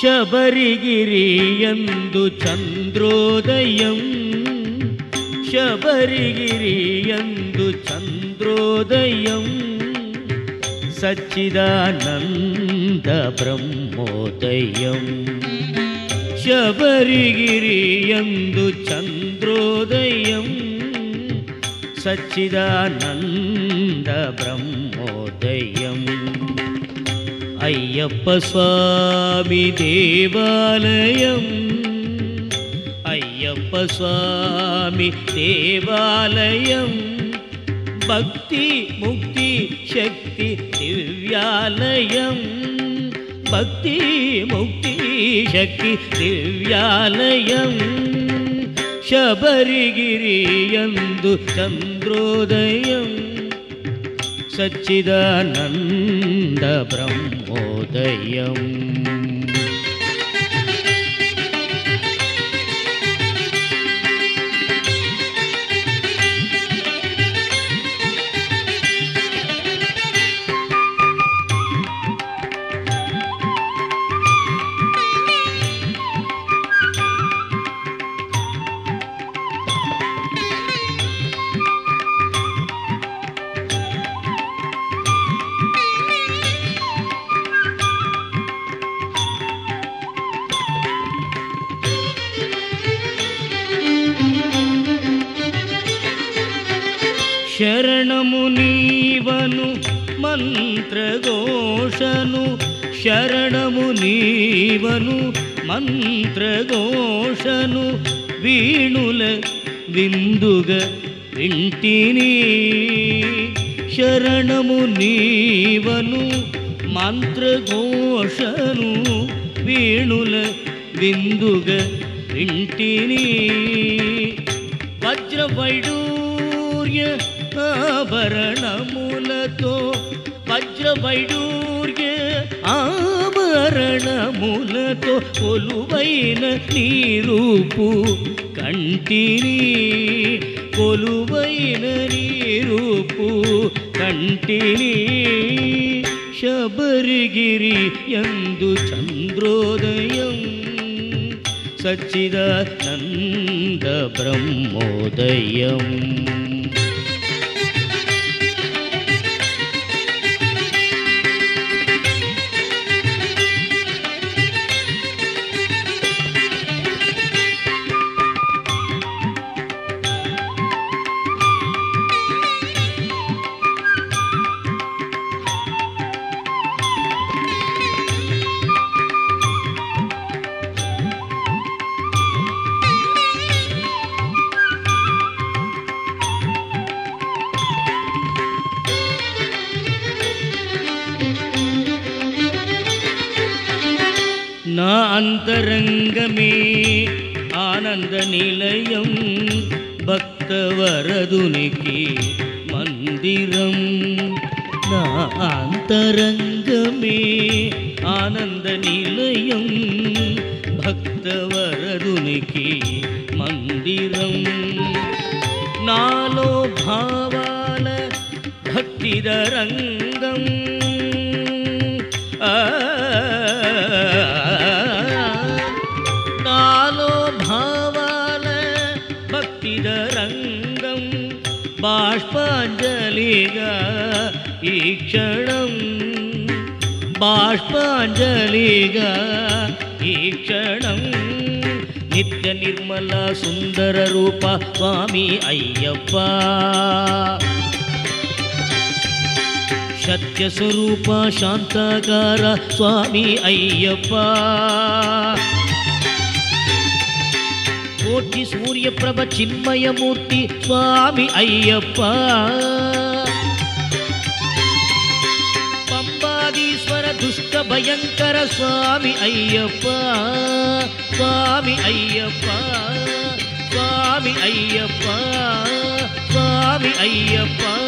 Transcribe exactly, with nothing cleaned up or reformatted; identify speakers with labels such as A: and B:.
A: శబరిగిరియందు చంద్రోదయం శబరిగిరియందు చంద్రోదయం సచ్చిదానంద బ్రహ్మోదయం శబరిగిరియందు చంద్రోదయం సచ్చిదానంద బ్రహ్మోదయం అయ్యప్ప స్వామి దేవాలయం అయ్యప్ప స్వామి దేవాలయం భక్తి ముక్తి శక్తి దివ్యాలయం భక్తి ముక్తి శక్తి దివ్యాలయం శబరిగిరియందు చంద్రోదయం సచ్చిదానంద బ్రహ్మోదయం శరణము నీవను మంత్రఘోషను శరణము నీవను మంత్రఘోషను వీణుల విందుగ వింటిని శరణము నీవను మంత్రఘోషను వీణుల విందుగ వింటిని వజ్రవైడూర్య ఆభరణములతో వజ్రవైడూర్య ఆభరణములతో కొలువైన నీరూపు కంటిని కొలువైన నీరూపు కంటిని శబరిగిరి యందు చంద్రోదయం సచ్చిదానంద బ్రహ్మోదయం నా అంతరంగమే ఆనంద నిలయం భక్తవరదునికి మందిరం నా అంతరంగమే ఆనంద నిలయం భక్తవరదునికి మందిరం నాలో భావాల భక్తిదరంగం ఆ నాలో భావాల భక్తిదరంగం బాష్పాంజలిగా ఈ క్షణం బాష్పాంజలిగా ఈ క్షణం నిత్య నిర్మల సుందర రూప స్వామి అయ్యప్ప సత్య స్వరూప శాంతకార స్వామి అయ్యప్ప కోటి సూర్యప్రభ చిన్మయమూర్తి స్వామి అయ్యప్ప పంబాదీశ్వర దుష్ట భయంకర స్వామి అయ్యప్ప స్వామి అయ్యప్ప స్వామి అయ్యప్ప స్వామి అయ్యప్ప